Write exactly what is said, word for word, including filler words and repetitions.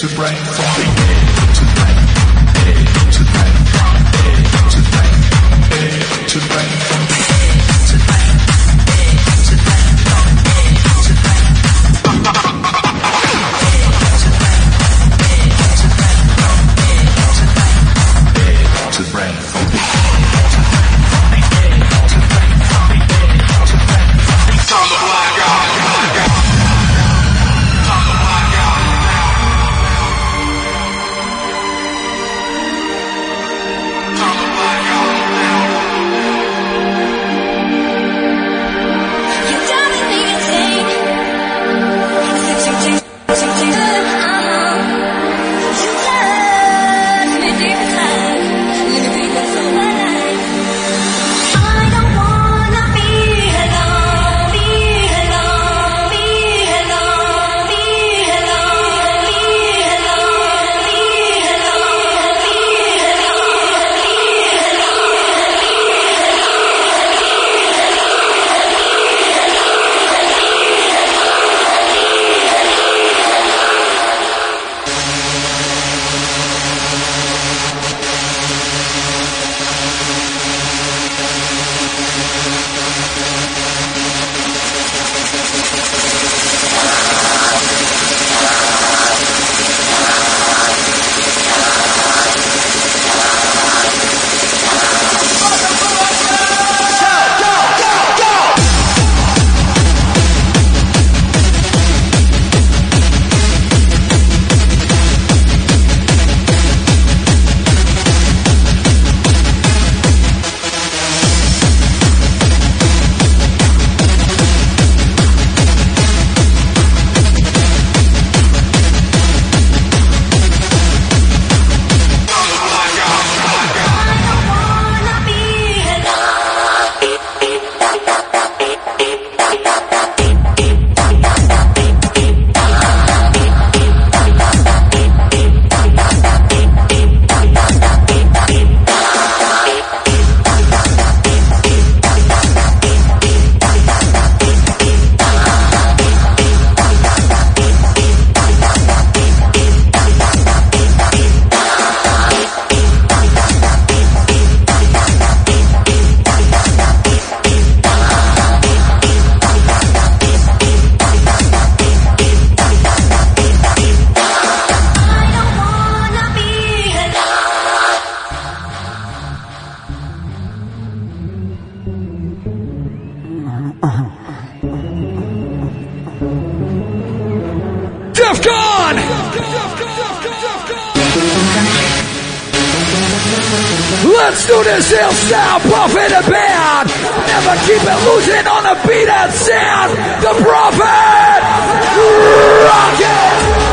to brain from A to brain, A to brain from A to brain, A to brain from A to brain, A to brain from A to brain. To brain from the to brain from the to brain from the to brain from the turn the black out, black out, turn the black out. Turn the black out. You driving me insane. Since you changed, since you uh-huh. You touch me deep inside. Living the soul alive. I don't wanna be alone, be alone, be alone, be alone, be alone, be alone, be Defcon! Let's do this ill style, Prophet and band. Never keep it losing on the beat and sound. The Prophet, rock it!